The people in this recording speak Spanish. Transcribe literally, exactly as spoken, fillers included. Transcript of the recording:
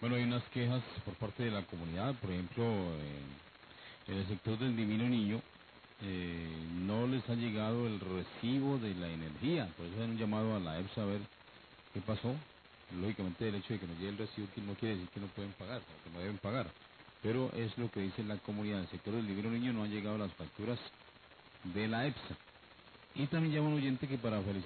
Bueno, hay unas quejas por parte de la comunidad, por ejemplo, en, en el sector del Divino Niño, eh, no les ha llegado el recibo de la energía, por eso han llamado a la EPSA a ver qué pasó. Lógicamente el hecho de que nos llegue el recibo que no quiere decir que no pueden pagar, o que no deben pagar, pero es lo que dice la comunidad. En el sector del Divino Niño no han llegado las facturas de la EPSA. Y también llama un oyente que para felicitar